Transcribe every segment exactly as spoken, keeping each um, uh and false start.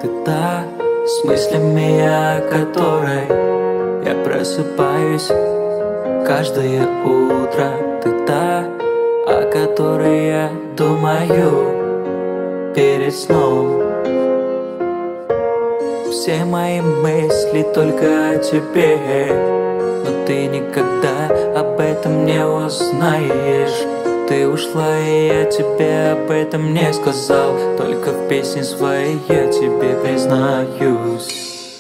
Ты та, с мыслями о которой я просыпаюсь каждое утро. Ты та, о которой я думаю перед сном. Все мои мысли только о тебе, но ты никогда об этом не узнаешь. Ты ушла, и я тебе об этом не сказал. Только в песне своей я тебе признаюсь.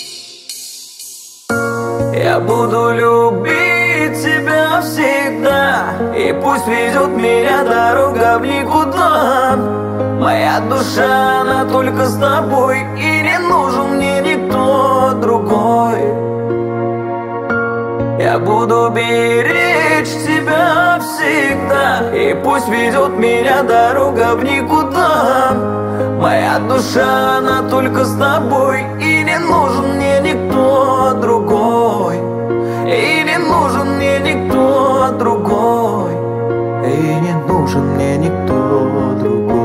Я буду любить тебя всегда, и пусть ведет меня дорога в никуда. Моя душа, она только с тобой, и не нужен мне никто другой. Я буду беречь тебя всегда, и пусть ведет меня дорога в никуда. Моя душа, она только с тобой, и не нужен мне никто другой. И не нужен мне никто другой. И не нужен мне никто другой.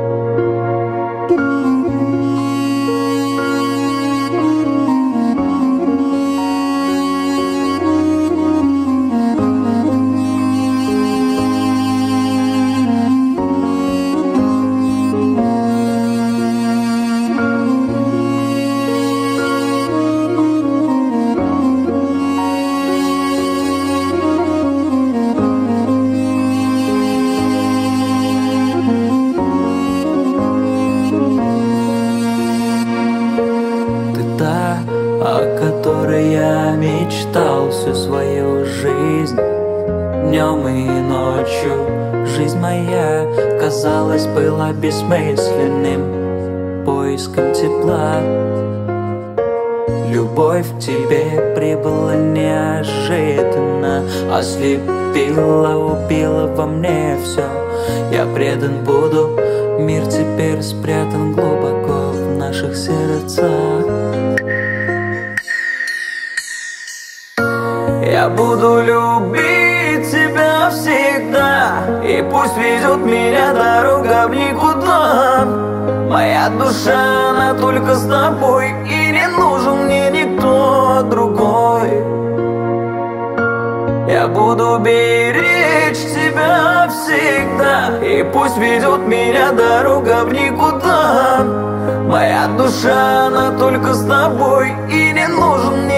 О которой я мечтал всю свою жизнь, днем и ночью. Жизнь моя, казалось, была бессмысленным поиском тепла. Любовь к тебе прибыла неожиданно, ослепила, убила во мне все. Я предан буду, мир теперь спрятан глубоко в наших сердцах. Я буду любить тебя всегда, и пусть ведет меня дорога в никуда. Моя душа, она только с тобой, и не нужен мне никто другой. Я буду беречь тебя всегда, и пусть ведет меня дорога в никуда. Моя душа, она только с тобой, и не нужен